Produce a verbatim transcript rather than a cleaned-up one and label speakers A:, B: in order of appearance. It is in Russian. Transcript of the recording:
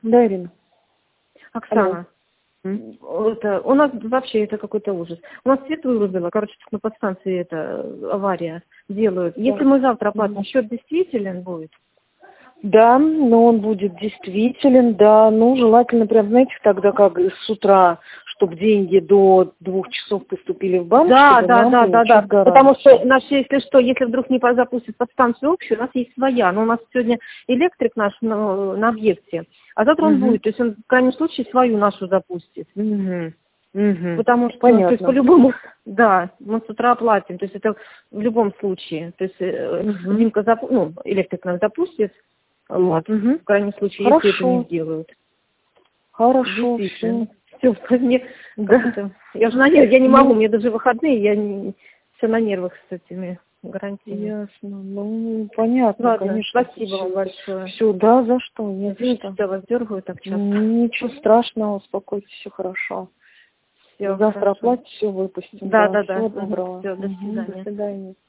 A: Да, Ирина.
B: Оксана. Это, у нас вообще это какой-то ужас. У нас свет вырубило, короче, на подстанции это авария делают. Да. Если мы завтра оплатим, счет действителен будет?
A: Да, но он будет действителен, да. Ну, желательно, прям, знаете, тогда как с утра, чтобы деньги до двух часов поступили в банк,
B: да,
A: чтобы
B: да,
A: нам
B: да, да, да,
A: гарантию.
B: потому что наш, если что, если вдруг не запустит подстанцию общую, у нас есть своя, но у нас сегодня электрик наш на, на объекте, а завтра угу. он будет, то есть он в крайнем случае свою нашу запустит. Угу. Угу. Потому что,
A: понятно.
B: То есть по-любому, да, мы с утра оплатим, то есть это в любом случае, то есть угу. Димка, запу... ну, электрик нас запустит, вот, угу. в крайнем случае, Хорошо. Если это не сделают.
A: Хорошо, все.
B: Все, мне, да. Я же на нервах, я не могу, мне даже выходные, я не, все на нервах с этими гарантиями.
A: Ясно, ну, понятно,
B: Ладно,
A: конечно.
B: спасибо
A: все,
B: вам большое.
A: Все, да, за что, не за
B: Извините,
A: что.
B: что вас дергаю так часто.
A: Ничего страшного, успокойтесь, все хорошо. Все, Завтра оплатить, все выпустим.
B: Да, да, да.
A: Всего
B: да.
A: доброго.
B: Все, до свидания.
A: До свидания.